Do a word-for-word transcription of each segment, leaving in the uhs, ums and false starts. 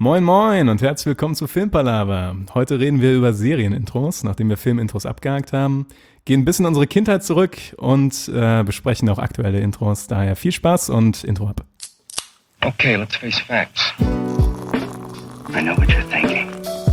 Moin moin und herzlich willkommen zu Filmpalava. Heute reden wir über Serienintros, nachdem wir Filmintros abgehakt haben, gehen ein bisschen in unsere Kindheit zurück und äh, besprechen auch aktuelle Intros. Daher viel Spaß und Intro ab. Okay, let's face facts. I know what you're thinking.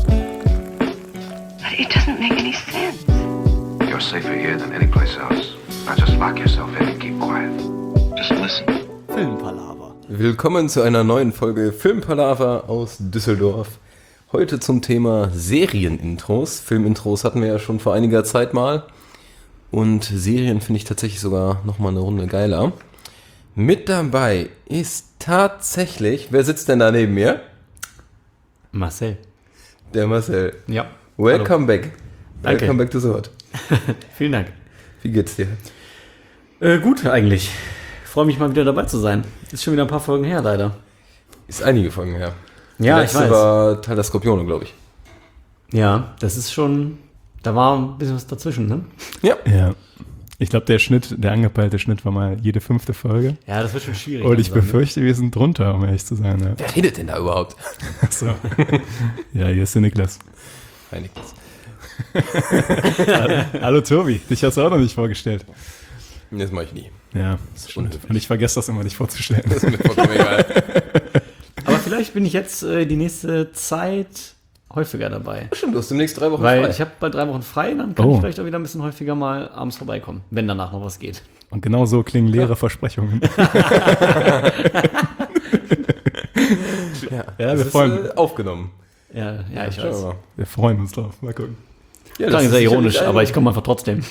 But it doesn't make any sense. You're safer here than any place else. Now just lock yourself in and keep quiet. Just listen. Filmpalava. Willkommen zu einer neuen Folge Filmpalava aus Düsseldorf. Heute zum Thema Serienintros. Filmintros hatten wir ja schon vor einiger Zeit mal. Und Serien finde ich tatsächlich sogar nochmal eine Runde geiler. Mit dabei ist tatsächlich, wer sitzt denn da neben mir? Marcel. Der Marcel. Ja. Welcome Hallo. back. Danke. Welcome back to the Hot. Vielen Dank. Wie geht's dir? Äh, gut, eigentlich. Ich freue mich mal wieder dabei zu sein. Ist schon wieder ein paar Folgen her, leider. Ist einige Folgen her. Ja, Die ich letzte weiß. war Teil der Skorpione, glaube ich. Ja, das ist schon, da war ein bisschen was dazwischen, ne? Ja. Ja, ich glaube, der Schnitt, der angepeilte Schnitt war mal jede fünfte Folge. Ja, das wird schon schwierig. Und ich langsam, befürchte, wir sind drunter, um ehrlich zu sein. Ja. Wer redet denn da überhaupt? Achso. Ja, hier ist der Niklas. Hi, Niklas. Hallo Tobi, dich hast du auch noch nicht vorgestellt. Das mache ich nie. Ja, Das ist und, unhöflich. und ich vergesse das immer, dich vorzustellen. Das ist mir vollkommen egal. ne? Aber vielleicht bin ich jetzt äh, die nächste Zeit häufiger dabei. Stimmt, du hast demnächst drei Wochen Weil frei. ich habe bald drei Wochen frei, dann kann Oh. ich vielleicht auch wieder ein bisschen häufiger mal abends vorbeikommen, wenn danach noch was geht. Und genau so klingen leere Versprechungen. ja, Ja, das wir ist freuen- äh, aufgenommen. Ja, ja, ich Schauen wir weiß. mal. Wir freuen uns drauf. Mal gucken. Ja, Klang ist sehr sicherlich ironisch, ein- aber ich komme einfach trotzdem.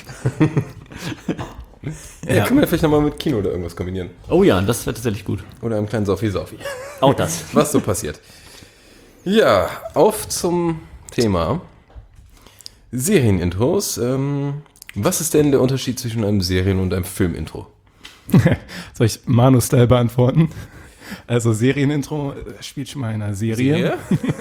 Ja, Ja. können wir vielleicht nochmal mit Kino oder irgendwas kombinieren. Oh ja, das wäre tatsächlich gut. Oder einem kleinen Saufi-Saufi. Auch das. Was so passiert. Ja, auf zum Thema Serienintros. Ähm, was ist denn der Unterschied zwischen einem Serien- und einem Filmintro? Soll ich Manu-Style beantworten? Also Serienintro äh, spielt schon mal in einer Serie.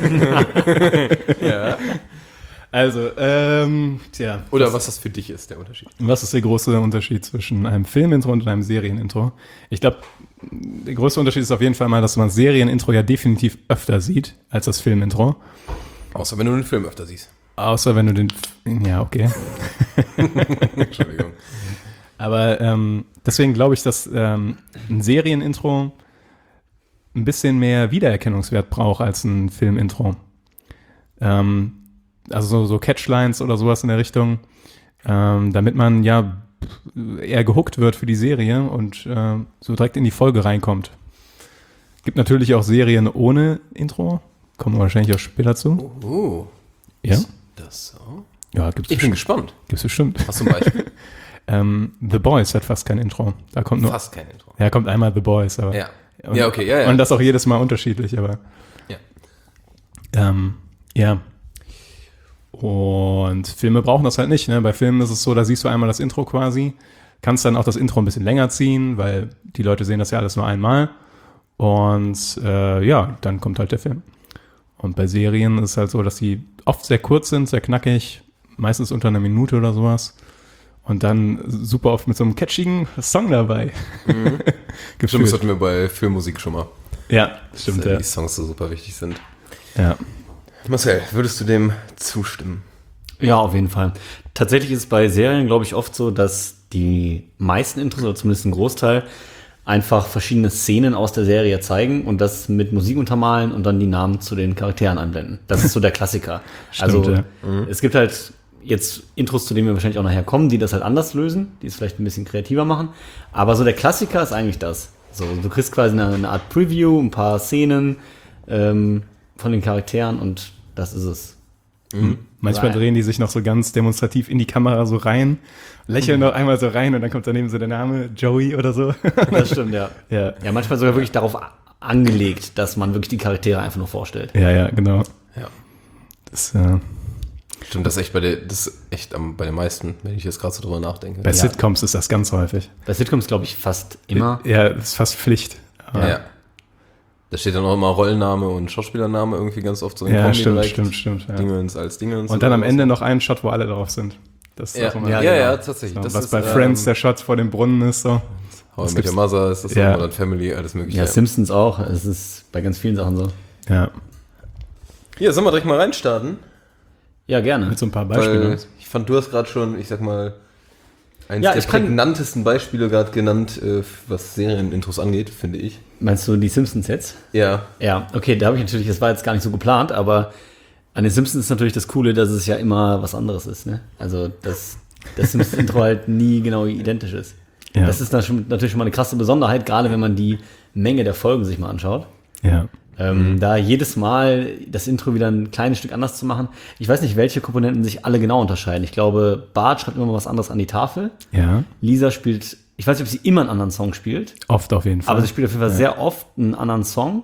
ja. Also, ähm, tja. Oder was das für dich ist, der Unterschied. Was ist der große Unterschied zwischen einem Filmintro und einem Serienintro? Ich glaube, der größte Unterschied ist auf jeden Fall mal, dass man das Serienintro ja definitiv öfter sieht als das Filmintro. Außer wenn du den Film öfter siehst. Außer wenn du den... Ja, okay. Entschuldigung. Aber ähm, deswegen glaube ich, dass ähm, ein Serienintro ein bisschen mehr Wiedererkennungswert braucht als ein Filmintro. Ähm, also so, so Catchlines oder sowas in der Richtung, ähm, damit man ja eher gehuckt wird für die Serie und äh, so direkt in die Folge reinkommt. Gibt natürlich auch Serien ohne Intro, kommen wir wahrscheinlich auch später zu. Oh, Ja? ist das so? Ja, gibt's Ich bin bestimmt. gespannt. Gibt's bestimmt. Was zum Beispiel? ähm, The Boys hat fast kein Intro. Da kommt nur, Fast kein Intro. ja, kommt einmal The Boys, aber Ja. Und, Ja, okay, ja, ja. Und das auch jedes Mal unterschiedlich, aber. Ja. Ähm, ja. Und Filme brauchen das halt nicht. Ne? Bei Filmen ist es so, da siehst du einmal das Intro quasi, kannst dann auch das Intro ein bisschen länger ziehen, weil die Leute sehen das ja alles nur einmal. Und äh, ja, dann kommt halt der Film. Und bei Serien ist es halt so, dass die oft sehr kurz sind, sehr knackig, meistens unter einer Minute oder sowas. Und dann super oft mit so einem catchigen Song dabei. Mhm. Stimmt, Gefühlt. das hatten wir bei Filmmusik schon mal. Ja, stimmt, dass äh, ja. die Songs so super wichtig sind. ja. Marcel, würdest du dem zustimmen? Ja, auf jeden Fall. Tatsächlich ist es bei Serien, glaube ich, oft so, dass die meisten Intros, oder zumindest ein Großteil, einfach verschiedene Szenen aus der Serie zeigen und das mit Musik untermalen und dann die Namen zu den Charakteren einblenden. Das ist so der Klassiker. Stimmt, also ja. es gibt halt jetzt Intros, zu denen wir wahrscheinlich auch nachher kommen, die das halt anders lösen, die es vielleicht ein bisschen kreativer machen. Aber so der Klassiker ist eigentlich das. So, du kriegst quasi eine, eine Art Preview, ein paar Szenen ähm, von den Charakteren und das ist es. Manchmal Right. drehen die sich noch so ganz demonstrativ in die Kamera so rein, lächeln noch einmal so rein und dann kommt daneben so der Name Joey oder so. Das stimmt, ja. Ja, Ja, manchmal sogar wirklich darauf a- angelegt, dass man wirklich die Charaktere einfach nur vorstellt. ja, ja, genau. Ja. Das, äh, Stimmt, das ist echt bei der, das ist echt am, bei den meisten, wenn ich jetzt gerade so drüber nachdenke. bei Ja. Sitcoms ist das ganz häufig. Bei Sitcoms glaube ich fast immer. Ja, das ist fast Pflicht. Aber, Ja. Da steht dann auch immer Rollenname und Schauspielername irgendwie ganz oft so in ja Kombi stimmt, direkt. stimmt, stimmt. Ja. Dingens als Dingens. Und dann am oder Ende was. noch einen Shot, wo alle drauf sind. Das ist Ja, auch immer ja, Ja, ja, genau. tatsächlich. so, Das was ist, bei ähm, Friends der Shot vor dem Brunnen ist. So. How I Das Met Your gibt's- Mother ist das Ja. so, Modern Family, alles mögliche. Ja, Simpsons auch. Es ist bei ganz vielen Sachen so. Ja. Ja, sollen wir direkt mal reinstarten? Ja, gerne. Mit so ein paar Beispielen. Weil ich fand, du hast gerade schon, ich sag mal, eins Ja, der ich kann- prägnantesten Beispiele gerade genannt, äh, was Serienintros angeht, finde ich. Meinst du die Simpsons jetzt? Ja. Ja, okay, da habe ich natürlich, das war jetzt gar nicht so geplant, aber an den Simpsons ist natürlich das Coole, dass es ja immer was anderes ist, ne? Also, dass das Simpsons-Intro halt nie genau identisch ist. Ja. Das ist dann schon, natürlich schon mal eine krasse Besonderheit, gerade wenn man die Menge der Folgen sich mal anschaut. Ja. Ähm, Da jedes Mal das Intro wieder ein kleines Stück anders zu machen. Ich weiß nicht, welche Komponenten sich alle genau unterscheiden. Ich glaube, Bart schreibt immer mal was anderes an die Tafel. Ja. Lisa spielt, ich weiß nicht, ob sie immer einen anderen Song spielt, Oft auf jeden Fall. aber sie spielt auf jeden Fall sehr oft einen anderen Song.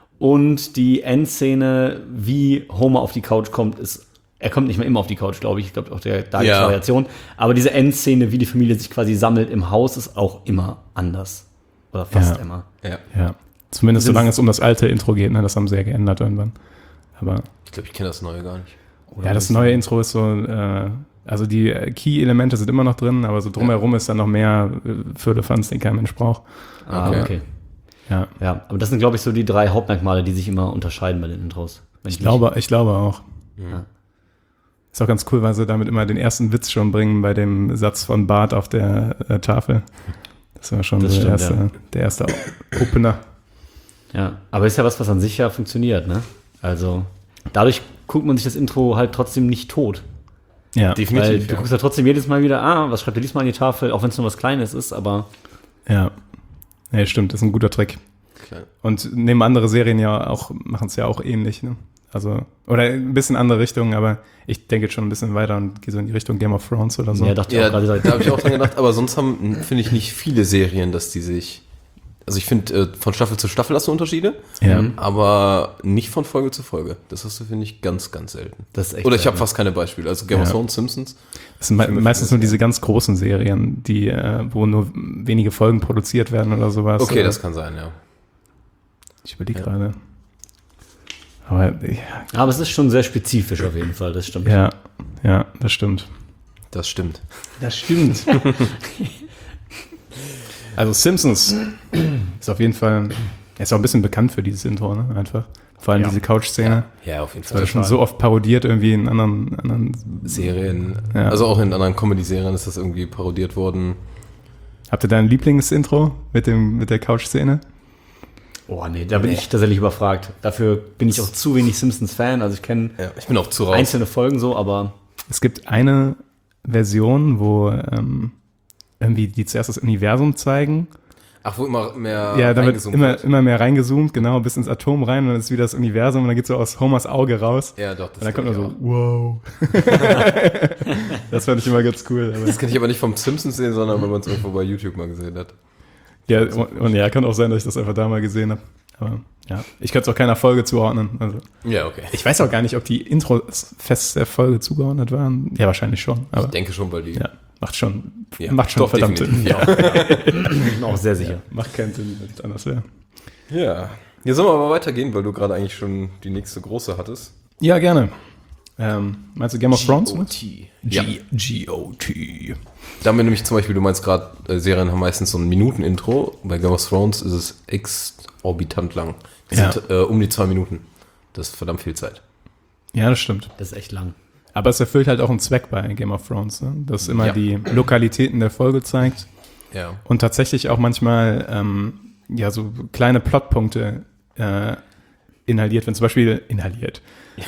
Und die Endszene, wie Homer auf die Couch kommt, ist, er kommt nicht mehr immer auf die Couch, glaube ich. Ich glaube auch der, da gibt es Ja. Variation. Aber diese Endszene, wie die Familie sich quasi sammelt im Haus, ist auch immer anders. Oder fast Ja. immer. Ja. Ja. Zumindest Sind- solange es um das alte Intro geht, ne? Das haben sie ja geändert irgendwann. Aber Ich glaube, ich kenne das neue gar nicht. ja, das neue Intro ist so, äh, also die äh, Key-Elemente sind immer noch drin, aber so drumherum ist dann noch mehr äh, Firlefanz, den kein Mensch braucht. Ah, Okay. okay. Ja. Ja, aber das sind, glaube ich, so die drei Hauptmerkmale, die sich immer unterscheiden bei den Intros. Wenn Ich mich- glaube, ich glaube auch. Ja. Ist auch ganz cool, weil sie damit immer den ersten Witz schon bringen bei dem Satz von Bart auf der äh, Tafel. Das war schon Das so der, stimmt, erste, der erste Opener. Ja, aber ist ja was, was an sich ja funktioniert, ne? Also, dadurch guckt man sich das Intro halt trotzdem nicht tot. Ja, Weil Definitiv. du Ja. guckst ja trotzdem jedes Mal wieder, ah, was schreibt er diesmal an die Tafel, auch wenn es nur was Kleines ist, aber ja. Ja, stimmt, das ist ein guter Trick. Klar. Und nehmen andere Serien ja auch, machen es ja auch ähnlich, ne? Also, oder ein bisschen andere Richtung, aber ich denke jetzt schon ein bisschen weiter und gehe so in die Richtung Game of Thrones oder so. ja, dachte ich Ja, auch gerade. da habe ich auch dran gedacht, aber sonst haben, finde ich, nicht viele Serien, dass die sich. Also ich finde, äh, von Staffel zu Staffel hast du Unterschiede, Ja. Mhm. aber nicht von Folge zu Folge. Das hast du, finde ich, ganz, ganz selten. Das ist echt Oder ich habe selten. fast keine Beispiele. Also Game of Ja. Thrones, Simpsons. Das sind me meistens nur diese ganz großen Serien, die, äh, wo nur wenige Folgen produziert werden oder sowas. Okay, Oder- das kann sein, ja. Ich überlege gerade. Aber ja, Aber es ist schon sehr spezifisch auf jeden Fall, das stimmt. ja, ja, das stimmt. Das stimmt. Das stimmt. Also Simpsons ist auf jeden Fall, er ist auch ein bisschen bekannt für dieses Intro, ne? Einfach. Vor allem Ja. diese Couch-Szene. Ja, auf jeden Das wurde Fall. schon so oft parodiert irgendwie in anderen, anderen Serien, Ja. also auch in anderen Comedy-Serien ist das irgendwie parodiert worden. Habt ihr da ein Lieblingsintro mit dem, mit der Couch-Szene? Oh nee, da bin ich tatsächlich überfragt. Dafür bin ich auch zu wenig Simpsons-Fan, also ich kenne Ja, ich bin auch zu raus. einzelne Folgen so, aber Es gibt eine Version, wo ähm, irgendwie die zuerst das Universum zeigen. Ach, wo immer mehr Ja, da wird reingezoomt immer, wird. immer mehr reingezoomt, genau, bis ins Atom rein und dann ist wieder das Universum und dann geht so aus Homers Auge raus. Ja, doch. Das Und dann kommt kenn er ich so, auch. wow. Das fand ich immer ganz cool. Aber Das kann ich aber nicht vom Simpsons sehen, sondern wenn man es irgendwo bei YouTube mal gesehen hat. ja, und, und ja, kann auch sein, dass ich das einfach da mal gesehen habe. Aber ja, ich könnte es auch keiner Folge zuordnen. Also, Ja, okay. ich weiß auch gar nicht, ob die Intros fest der Folge zugeordnet waren. Ja, wahrscheinlich schon. Aber Ich denke schon, weil die. ja, macht schon, Ja, macht schon doch, verdammt Sinn. definitiv, Ja. ich bin auch sehr sicher. Macht keinen Sinn, wenn es anders wäre. Ja. Jetzt sollen wir aber weitergehen, weil du gerade eigentlich schon die nächste große hattest. Ja, gerne. Ähm, meinst du Game of Thrones? ne? Ja. G O T. Da haben wir nämlich zum Beispiel, du meinst gerade, äh, Serien haben meistens so ein Minuten-Intro. Bei Game of Thrones ist es exorbitant lang. Das Ja. sind äh, um die zwei Minuten. Das ist verdammt viel Zeit. Ja, das stimmt. Das ist echt lang. Aber es erfüllt halt auch einen Zweck bei Game of Thrones, ne? Dass immer Ja. die Lokalitäten der Folge zeigt Ja. und tatsächlich auch manchmal ähm, ja so kleine Plotpunkte äh, inhaliert, wenn zum Beispiel inhaliert.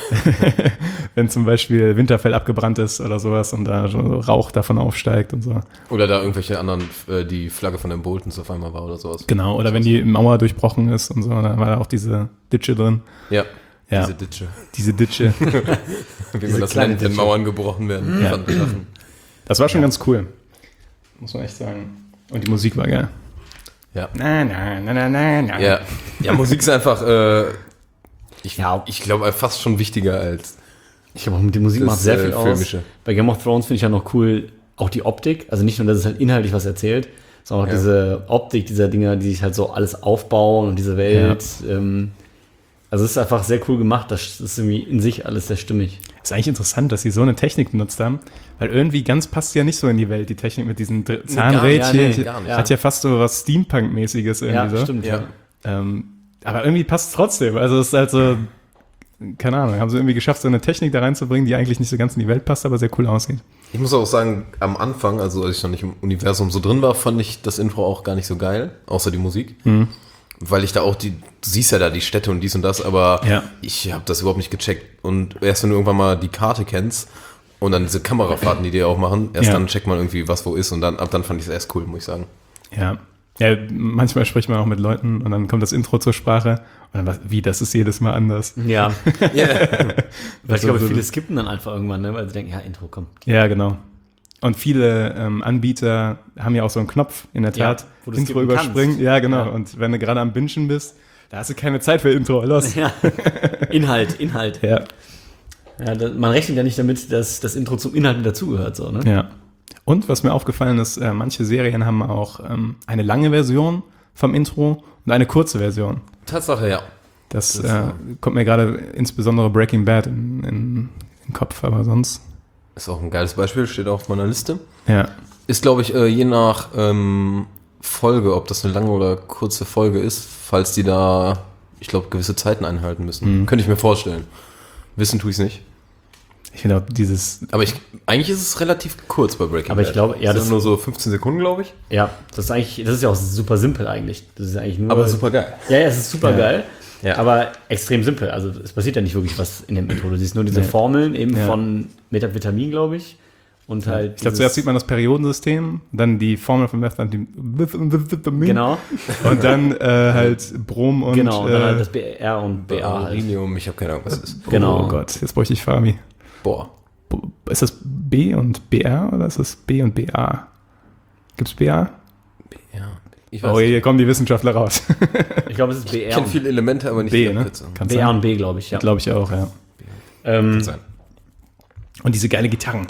Wenn zum Beispiel Winterfell abgebrannt ist oder sowas und da so Rauch davon aufsteigt und so. Oder da irgendwelche anderen, äh, die Flagge von den Boltons auf einmal war oder sowas. Genau, oder wenn die Mauer durchbrochen ist und so, da war da auch diese Ditsche drin. Ja. Ja, Diese diese, Ditsche. Ditsche. Wie man das kleine nennt, wenn Ditsche. Mauern gebrochen werden. Ja. Fand ich Sachen. Das war schon ganz cool. Muss man echt sagen. Und die Musik war geil. Ja. Na, na, na, na, na, na. Ja. Ja, Musik ist einfach, äh, ich, Ja. ich glaube, fast schon wichtiger als Ich glaube, die Musik Das, macht sehr äh, viel aus. Filmische. Bei Game of Thrones finde ich ja noch cool, auch die Optik. Also nicht nur, dass es halt inhaltlich was erzählt, sondern auch Ja. diese Optik dieser Dinger, die sich halt so alles aufbauen und diese Welt. Ähm, also es ist einfach sehr cool gemacht. Das ist irgendwie in sich alles sehr stimmig. Ist eigentlich interessant, dass sie so eine Technik benutzt haben, weil irgendwie ganz passt ja nicht so in die Welt, die Technik mit diesen Dr- Zahnrädchen. ja, nee, gar nicht. Hat ja fast so was Steampunk-mäßiges irgendwie Ja, so. stimmt. Ja. Ähm, aber irgendwie passt es trotzdem. Also es ist halt so, keine Ahnung, haben sie irgendwie geschafft, so eine Technik da reinzubringen, die eigentlich nicht so ganz in die Welt passt, aber sehr cool aussieht. Ich muss auch sagen, am Anfang, also als ich noch nicht im Universum so drin war, fand ich das Intro auch gar nicht so geil, außer die Musik. Mhm. Weil ich da auch die, du siehst ja da die Städte und dies und das, aber ja. ich habe das überhaupt nicht gecheckt. Und erst wenn du irgendwann mal die Karte kennst und dann diese Kamerafahrten, die die auch machen, erst ja. dann checkt man irgendwie, was wo ist und dann ab dann fand ich es erst cool, muss ich sagen. Ja. Ja, manchmal spricht man auch mit Leuten und dann kommt das Intro zur Sprache und dann, wie, das ist jedes Mal anders. Ja. yeah. Weil ich glaube, viele skippen dann einfach irgendwann, ne? Weil sie denken, ja, Intro, komm. Ja, genau. Und viele ähm, Anbieter haben ja auch so einen Knopf, in der Tat, ja, Intro überspringen. Kannst. Ja, genau. Ja. Und wenn du gerade am Bingen bist, da hast du keine Zeit für Intro, los. Ja. Inhalt, Inhalt. Ja. Ja, da, man rechnet ja nicht damit, dass das Intro zum Inhalt mit dazugehört, so, ne? Ja. Und was mir aufgefallen ist, äh, manche Serien haben auch ähm, eine lange Version vom Intro und eine kurze Version. Tatsache, ja. Das, das äh, kommt mir gerade insbesondere Breaking Bad in, in, in den Kopf, aber sonst. Ist auch ein geiles Beispiel, steht auf meiner Liste. Ja. Ist, glaube ich, äh, je nach ähm, Folge, ob das eine lange oder kurze Folge ist, falls die da, ich glaube, gewisse Zeiten einhalten müssen. Mhm. Könnte ich mir vorstellen. Wissen tue ich es nicht. Ich finde auch dieses... Aber ich, eigentlich ist es relativ kurz bei Breaking Bad. Aber ich glaube, ja, das das sind nur so fünfzehn Sekunden, glaube ich. Ja, das ist eigentlich, das ist ja auch super simpel eigentlich. Das ist eigentlich nur... Aber super geil. Ja, ja, es ist super ja. geil. Ja. Aber extrem simpel. Also es passiert ja nicht wirklich was in dem Intro. Du siehst nur diese nee. Formeln eben ja. von Methamphetamin, glaube ich. Und ja. halt ich glaube, zuerst sieht man das Periodensystem, dann die Formel von Methamphetamin. Genau. Und dann äh, halt Brom und... Genau, und dann äh, halt das B R und B A halt. Rhenium, ich habe keine Ahnung, was das ist. Genau. Oh Gott, jetzt bräuchte ich Fabi. Boah. Ist das B und B R oder ist das B und B A? Gibt's B A? B R. Ich weiß Oh, hier kommen die Wissenschaftler raus. Ich glaube, es ist B R. Ich kenne viele Elemente, aber nicht B, die ne? Abkürzung. Kann's B R sein? und B, glaube ich, ja. Glaube ich auch, ja. Ähm, Kann sein. Und diese geile Gitarren.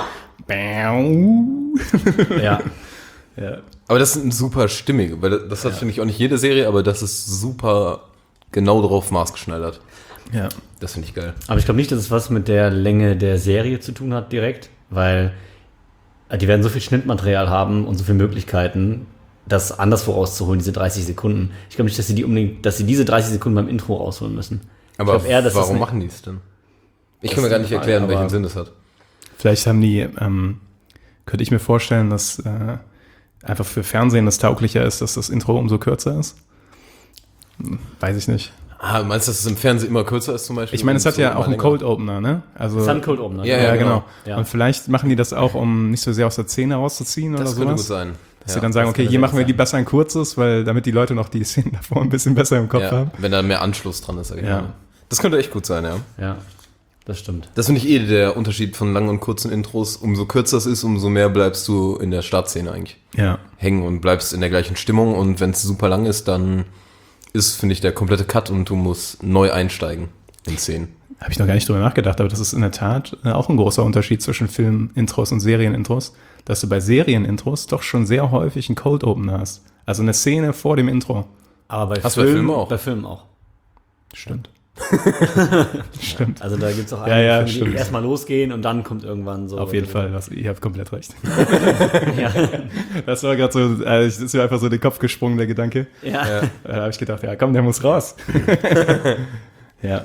ja. ja. Aber das ist ein super stimmig, weil das, das hat, Ja. finde ich, auch nicht jede Serie, aber das ist super genau drauf maßgeschneidert. Ja. Das finde ich geil. Aber ich glaube nicht, dass es was mit der Länge der Serie zu tun hat direkt, weil die werden so viel Schnittmaterial haben und so viele Möglichkeiten, das anderswo rauszuholen, diese dreißig Sekunden. Ich glaube nicht, dass sie die unbedingt, dass sie diese dreißig Sekunden beim Intro rausholen müssen. Aber ich glaub eher, dass warum das machen die es denn? Ich Das kann mir ist gar die nicht Frage, erklären, aber- welchen Sinn das hat. Vielleicht haben die, ähm, könnte ich mir vorstellen, dass äh, einfach für Fernsehen das tauglicher ist, dass das Intro umso kürzer ist. Hm, Weiß ich nicht. Ah, meinst du, dass es im Fernsehen immer kürzer ist zum Beispiel? Ich meine, es Und hat so ja immer auch einen länger? Cold Opener, ne? Also, Sun Cold Open. Ne? Ja, ja, ja, genau. genau. Ja. Und vielleicht machen die das auch, um nicht so sehr aus der Szene rauszuziehen oder Das könnte gut sowas. sein. Dass Ja. sie dann sagen, das okay, könnte hier sehr machen wir gut die sein. besser ein kurzes, weil damit die Leute noch die Szenen davor ein bisschen besser im Kopf Ja, haben. wenn da mehr Anschluss dran ist, sag ich Ja. mal. Das könnte echt gut sein, ja. Ja, das stimmt. Das finde ich eh der Unterschied von langen und kurzen Intros. Umso kürzer es ist, umso mehr bleibst du in der Startszene eigentlich Ja. hängen und bleibst in der gleichen Stimmung. Und wenn es super lang ist, dann ist, finde ich, der komplette Cut und du musst neu einsteigen in Szenen. Habe ich noch gar nicht drüber nachgedacht, aber das ist in der Tat äh, auch ein großer Unterschied zwischen Film-Intros und Serien-Intros, dass du bei Serien-Intros doch schon sehr häufig einen Cold Opener hast. Also eine Szene vor dem Intro. Aber bei Hast du bei Filmen auch? Bei Filmen auch. Stimmt. Stimmt. Also da gibt es auch Ja, einige ja, Filme, die stimmt. erstmal losgehen und dann kommt irgendwann so. Auf jeden Fall, das, ihr habt komplett recht. Ja. Das war gerade so, äh, das ist mir einfach so in den Kopf gesprungen, der Gedanke. Ja. Ja. Da habe ich gedacht, ja komm, der muss raus. ja.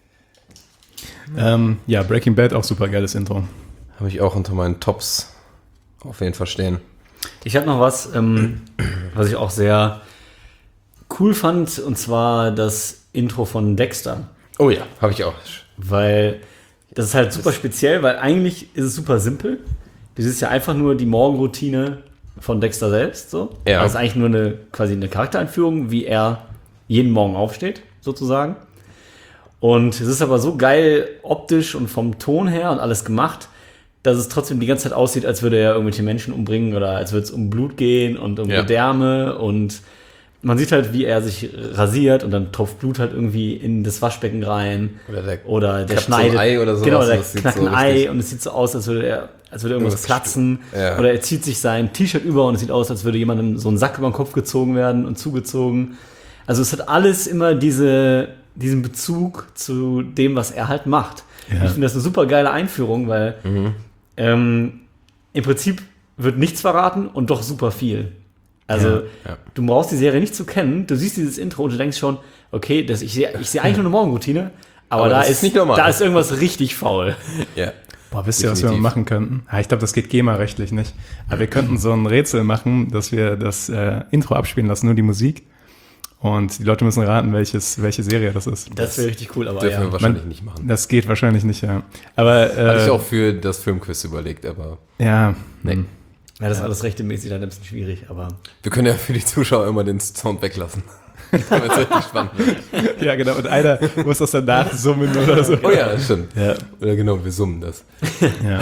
Ähm, ja, Breaking Bad, auch super geiles Intro. Habe ich auch unter meinen Tops auf jeden Fall stehen. Ich habe noch was, ähm, was ich auch sehr cool fand, und zwar das Intro von Dexter. Oh ja, habe ich auch. Weil das ist halt super speziell, weil eigentlich ist es super simpel. Das ist ja einfach nur die Morgenroutine von Dexter selbst. So. Ja. Das ist eigentlich nur eine, quasi eine Charaktereinführung, wie er jeden Morgen aufsteht, sozusagen. Und es ist aber so geil optisch und vom Ton her und alles gemacht, dass es trotzdem die ganze Zeit aussieht, als würde er irgendwelche Menschen umbringen oder als würde es um Blut gehen und um Ja. Gedärme, und man sieht halt, wie er sich rasiert und dann tropft Blut halt irgendwie in das Waschbecken rein. Oder der Oder der knackt so ein schneidet. Ei oder sowas, Genau, der das sieht knackt so ein Ei richtig- und es sieht so aus, als würde er, als würde irgendwas Irgendwas platzen. Ja. Oder er zieht sich sein T-Shirt über und es sieht aus, als würde jemandem so ein Sack über den Kopf gezogen werden und zugezogen. Also es hat alles immer diese, diesen Bezug zu dem, was er halt macht. Ja. Ich finde das eine super geile Einführung, weil ähm, im Prinzip wird nichts verraten und doch super viel. Also Ja, ja. du brauchst die Serie nicht zu kennen, du siehst dieses Intro und du denkst schon, okay, das, ich sehe ich sehe eigentlich nur eine Morgenroutine, Aber, Aber da das ist, ist nicht normal. da ist irgendwas richtig faul. Ja. Boah, wisst ihr, was wir Definitiv. machen könnten? Ja, ich glaube, das geht GEMA-rechtlich nicht. Aber wir könnten so ein Rätsel machen, dass wir das äh, Intro abspielen lassen, nur die Musik. Und die Leute müssen raten, welches, welche Serie das ist. Das wäre richtig cool, aber Dürfen wir ja. wahrscheinlich Man- nicht machen. Das geht wahrscheinlich nicht, ja. Aber äh, Hatte ich auch für das Filmquiz überlegt, aber ja, nee. Ja, das ist alles rechtmäßig dann ein bisschen schwierig, aber Wir können ja für die Zuschauer immer den Sound weglassen. Damit es richtig spannend wird. ja, genau. Und einer muss das dann nachsummen oder so. Oh ja, stimmt. Ja. Oder genau, wir summen das. Ja.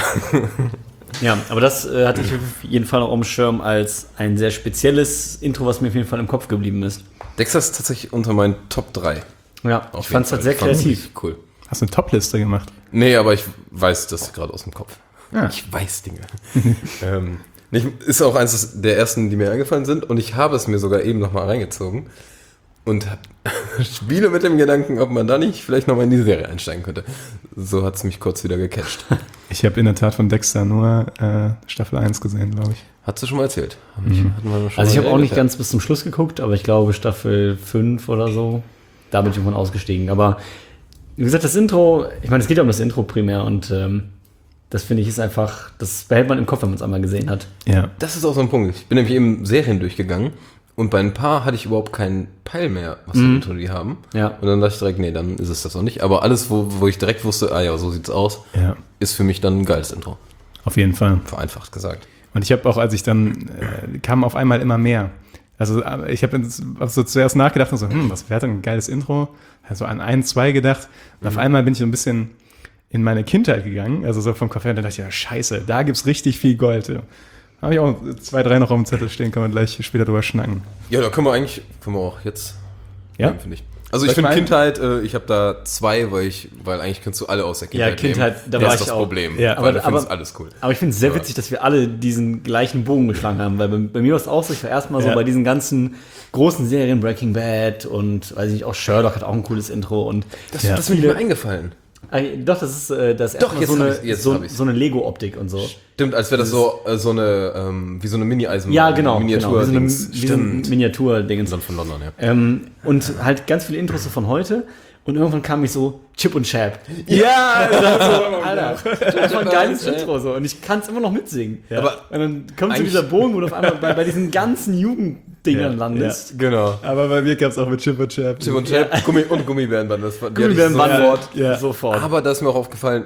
ja, aber das äh, hatte ich auf jeden Fall noch auf dem Schirm als ein sehr spezielles Intro, was mir auf jeden Fall im Kopf geblieben ist. Dexter ist tatsächlich unter meinen Top drei. Ja, Auf ich fand es jeden halt sehr Fall. Fand's kreativ. richtig Cool. Hast du eine Top-Liste gemacht? Nee, aber ich weiß das gerade aus dem Kopf. Ja. Ich weiß Dinge. ähm, nicht, ist auch eines der ersten, die mir eingefallen sind. Und ich habe es mir sogar eben nochmal reingezogen. Und hab, spiele mit dem Gedanken, ob man da nicht vielleicht nochmal in die Serie einsteigen könnte. So hat es mich kurz wieder gecatcht. Ich habe in der Tat von Dexter nur äh, Staffel eins gesehen, glaube ich. Hast du schon mal erzählt? Haben wir- hatten wir schon Also ich mal habe auch nicht geredet? ganz bis zum Schluss geguckt, aber ich glaube Staffel fünf oder so, da bin ich irgendwann ausgestiegen. Aber wie gesagt, das Intro, ich meine, es geht ja um das Intro primär und ähm, das finde ich ist einfach, das behält man im Kopf, wenn man es einmal gesehen hat. Ja. Das ist auch so ein Punkt. Ich bin nämlich eben Serien durchgegangen und bei ein paar hatte ich überhaupt keinen Peil mehr, was für Intro die haben. Ja. Und dann dachte ich direkt, nee, dann ist es das auch nicht. Aber alles, wo, wo ich direkt wusste, ah ja, so sieht's aus, Ja, ist für mich dann ein geiles Intro. auf jeden Fall. Vereinfacht gesagt. Und ich habe auch, als ich dann, äh, kam auf einmal immer mehr. Also äh, ich habe hab so zuerst nachgedacht und so, hm, was wäre denn ein geiles Intro? Also an ein, zwei gedacht. Und auf einmal bin ich so ein bisschen in meine Kindheit gegangen, also so vom Kopf her, und dann dachte ich, ja scheiße, da gibt's richtig viel Gold. Da habe ich auch zwei, drei noch auf dem Zettel stehen, können wir gleich später drüber schnacken. Ja, da können wir eigentlich, können wir auch jetzt, Ja? nehmen, finde ich. Also Soll ich ich finde mal Kindheit, äh, ich habe da zwei, weil ich, weil eigentlich kannst du alle aus der Kindheit Ja, Kindheit, nehmen. da das war ist ich das auch. Problem. Ja, weil aber- du findest aber- alles cool. Aber ich finde es sehr Ja. witzig, dass wir alle diesen gleichen Bogen geschlagen haben, weil bei, bei mir war es auch so, ich war erstmal so Ja. bei diesen ganzen großen Serien, Breaking Bad und, weiß ich nicht, auch Sherlock hat auch ein cooles Intro und Das, Ja. das ist mir nicht mehr eingefallen. äh, doch, das ist äh, das Doch, erstmal jetzt so hab eine, ich's, jetzt so, hab ich's. so eine Lego-Optik und so. Stimmt, als wäre das so, äh, so eine, ähm, wie so eine Mini-Eisen. Ja, genau, Miniatur. genau wie so, eine, Dings. wie so ein Miniatur-Ding. Dann von London, ja. Ähm, und halt ganz viele Intros so von heute. Und irgendwann kam ich so, Chip und Chap. Ja! So, Alter, das war ein geiles Intro so. Und ich kann es immer noch mitsingen. Aber und dann kommt so eigentlich- dieser Bogen, wo du auf einmal bei, bei diesen ganzen Jugenddingern Ja, landest. Genau. Aber bei mir gab's auch mit Chip und Chap. Chip und Chap, Gummi und Gummibärenband. Das war, die hatte ich Gummibärenband, sofort. Ja. sofort. Aber da ist mir auch aufgefallen,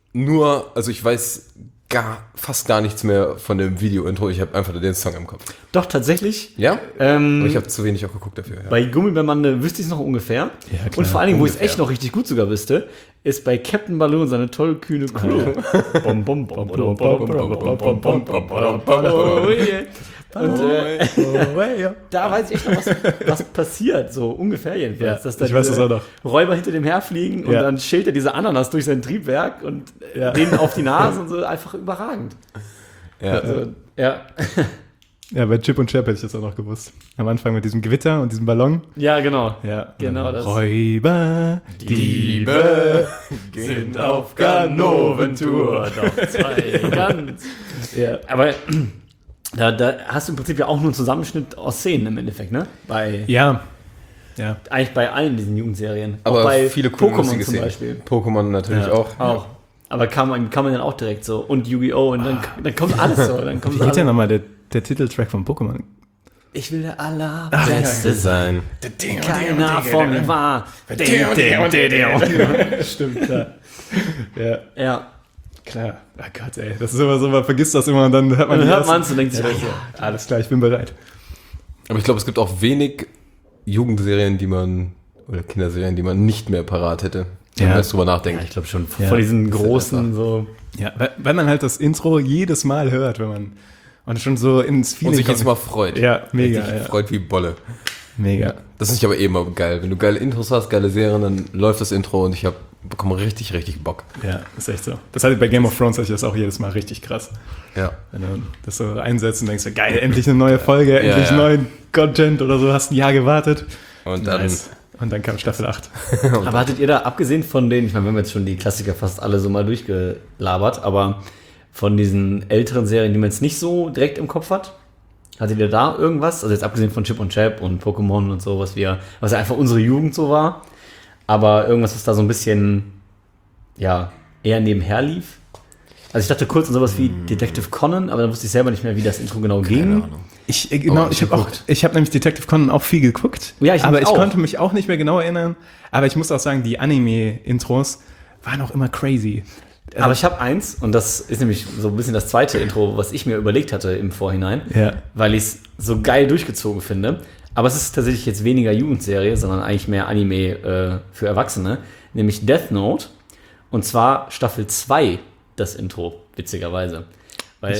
nur, also ich weiß gar, fast gar nichts mehr von dem Video-Intro. Ich habe einfach den Song im Kopf. Doch, tatsächlich. Ja? Ähm, Aber ich habe zu wenig auch geguckt dafür. Ja. Bei Gummibärmande wüsste ich es noch ungefähr. Ja, klar, und vor allen Dingen, wo ich es ungefähr. echt noch richtig gut sogar wüsste, ist bei Captain Balloon seine tollkühne Crew. Bom, bom, bom, bom, bom, bom, bom, bom, bom, bom, bom, bom. Oh, yeah. Und äh, da weiß ich echt noch, was, was passiert, so ungefähr jedenfalls. Ja, dass da ich weiß diese das auch noch. Räuber hinter dem herfliegen und Ja. dann schält er diese Ananas durch sein Triebwerk und Ja. denen auf die Nase und so, einfach überragend. Ja. Also, ja. Ja, bei Chip und Chap hätte ich das auch noch gewusst. Am Anfang mit diesem Gewitter und diesem Ballon. ja, genau. Ja. Genau das. Räuber, Diebe sind auf Ganoventour. Doch zwei ganz. Ja. Aber da, da hast du im Prinzip ja auch nur einen Zusammenschnitt aus Szenen im Endeffekt, ne? Bei, Ja. Ja. Eigentlich bei allen diesen Jugendserien. Aber auch bei viele coole Pokémon lustige zum Szenen. Beispiel. Pokémon natürlich Ja. auch. Auch. Aber kann man, kann man dann auch direkt so. Und Yu-Gi-Oh! Und dann, dann kommt alles so. Dann kommt Wie geht alles. ja nochmal der, der Titeltrack von Pokémon? Ich will der Allerbeste sein. sein. Keiner von mir war. Stimmt, klar. Ja, Ja. klar. Oh Gott, ey. Das ist immer so, man vergisst das immer und dann hört man Und dann die hört ersten- man es und denkt sich, Ja, ja, Alles klar, ich bin bereit. Aber ich glaube, es gibt auch wenig Jugendserien, die man, oder Kinderserien, die man nicht mehr parat hätte. Wenn Ja. man jetzt drüber nachdenkt. ja, ich glaube schon. Ja. Von diesen Das ist großen so. Ja, weil, weil man halt das Intro jedes Mal hört, wenn man und schon so ins Feeling Und sich kommt. jetzt mal freut. Ja, mega, Richtig ja. freut wie Bolle. Mega. Das ist nicht aber eh immer geil. Wenn du geile Intros hast, geile Serien, dann läuft das Intro und ich hab, bekomme richtig, richtig Bock. Ja, ist echt so. Das hatte bei Game of Thrones hatte ich das auch jedes Mal richtig krass. Ja. Wenn du das so einsetzt und denkst, geil, endlich eine neue Folge, endlich ja. neuen Content oder so, hast ein Jahr gewartet. Und dann, Nice. Und dann kam Staffel acht. Aber hattet ihr da, abgesehen von denen, ich meine, wir haben jetzt schon die Klassiker fast alle so mal durchgelabert, aber von diesen älteren Serien, die man jetzt nicht so direkt im Kopf hat, hattet ihr da irgendwas? Also jetzt abgesehen von Chip und Chap und Pokémon und so, was wir, was ja einfach unsere Jugend so war. aber irgendwas, was da so ein bisschen, ja, eher nebenher lief. Also ich dachte kurz an sowas wie Detective Conan, aber dann wusste ich selber nicht mehr, wie das Intro genau ging. Ich, äh, genau, Oh, ich habe auch, ich habe nämlich Detective Conan auch viel geguckt, Ja, ich aber ich auch. konnte mich auch nicht mehr genau erinnern. Aber ich muss auch sagen, die Anime-Intros waren auch immer crazy. Also, Aber ich habe eins, und das ist nämlich so ein bisschen das zweite Intro, was ich mir überlegt hatte im Vorhinein, Ja. weil ich es so geil durchgezogen finde. Aber es ist tatsächlich jetzt weniger Jugendserie, sondern eigentlich mehr Anime äh, für Erwachsene, nämlich Death Note. Und zwar Staffel zwei, das Intro, witzigerweise. Weil,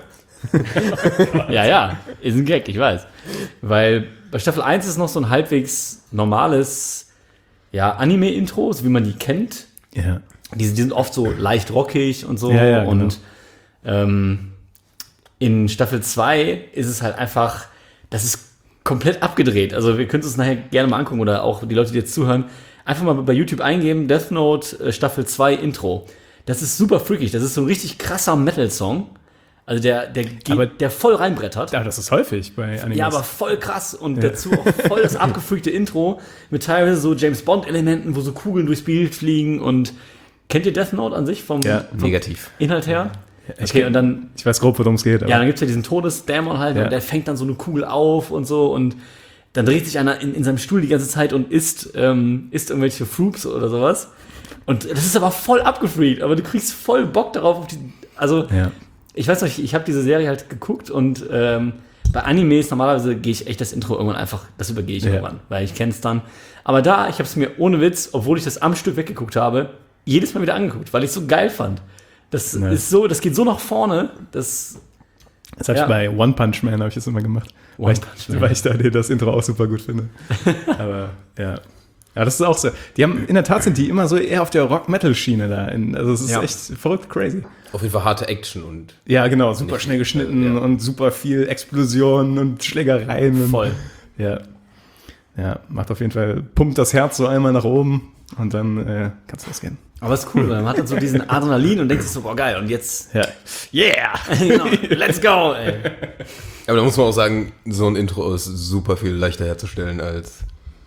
ja, ja, ist ein Gag, ich weiß. Weil bei Staffel eins ist noch so ein halbwegs normales ja, Anime-Intro, so wie man die kennt. ja. Die, die sind oft so leicht rockig und so. Ja, ja, genau. Und ähm, in Staffel zwei ist es halt einfach, das ist komplett abgedreht. Also wir können es uns nachher gerne mal angucken oder auch die Leute, die jetzt zuhören, einfach mal bei YouTube eingeben, Death Note äh, Staffel zwei Intro. Das ist super freakig. Das ist so ein richtig krasser Metal-Song. Also der, der, geht, Aber- der voll reinbrettert. Aber das ist häufig bei Animes. Ja, aber voll krass und dazu auch voll das abgefreakte Intro mit teilweise so James-Bond-Elementen, wo so Kugeln durchs Bild fliegen und kennt ihr Death Note an sich vom, Ja, vom negativ. Inhalt her? ich Okay, kenn- und dann, Ich weiß grob, worum es geht. Aber ja, dann gibt's ja diesen Todesdämon halt Ja. und der fängt dann so eine Kugel auf und so und dann dreht sich einer in, in seinem Stuhl die ganze Zeit und isst, ähm, isst irgendwelche Fruits oder sowas. Und das ist aber voll abgefreakt, aber du kriegst voll Bock darauf, auf die, also ja. ich weiß noch, ich, ich habe diese Serie halt geguckt und ähm, bei Animes normalerweise gehe ich echt das Intro irgendwann einfach, das übergehe ich Ja. irgendwann, weil ich kenne es dann. Aber da, ich habe es mir ohne Witz, obwohl ich das am Stück weggeguckt habe, jedes Mal wieder angeguckt, weil ich es so geil fand. Das Ja. ist so, das geht so nach vorne, das Das habe Ja. ich bei One Punch Man habe ich das immer gemacht. One weil, Punch ich, Man. weil ich da das Intro auch super gut finde. Aber ja. Ja, das ist auch so. Die haben, in der Tat sind die immer so eher auf der Rock-Metal-Schiene da. In, also es ist Ja. echt verrückt crazy. Auf jeden Fall harte Action und Ja, genau. Super schnell geschnitten ja. und super viel Explosionen und Schlägereien. Und, voll. Ja. Ja, macht auf jeden Fall, pumpt das Herz so einmal nach oben und dann äh, kann es losgehen. Aber es ist cool, weil man hat dann so diesen Adrenalin und denkt sich so, boah geil, und jetzt, Ja. Yeah! genau, let's go, ey. aber da muss man auch sagen, so ein Intro ist super viel leichter herzustellen als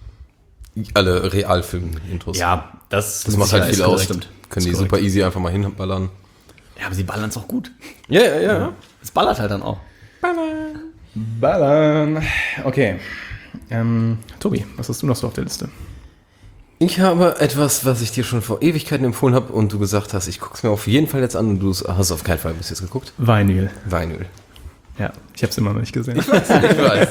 alle Realfilm-Intros. Ja, das, Das macht halt viel aus. Stimmt. Können die Ist super easy einfach mal hinballern. Ja, aber sie ballern es auch gut. Ja, ja, ja. Es ballert halt dann auch. Ballern. Okay. Ähm, Tobi, was hast du noch so auf der Liste? Ich habe etwas, was ich dir schon vor Ewigkeiten empfohlen habe und du gesagt hast, ich gucke es mir auf jeden Fall jetzt an und du hast auf keinen Fall bis jetzt geguckt. Vinyl. Vinyl. Ja, ich habe es immer noch nicht gesehen. Ich weiß.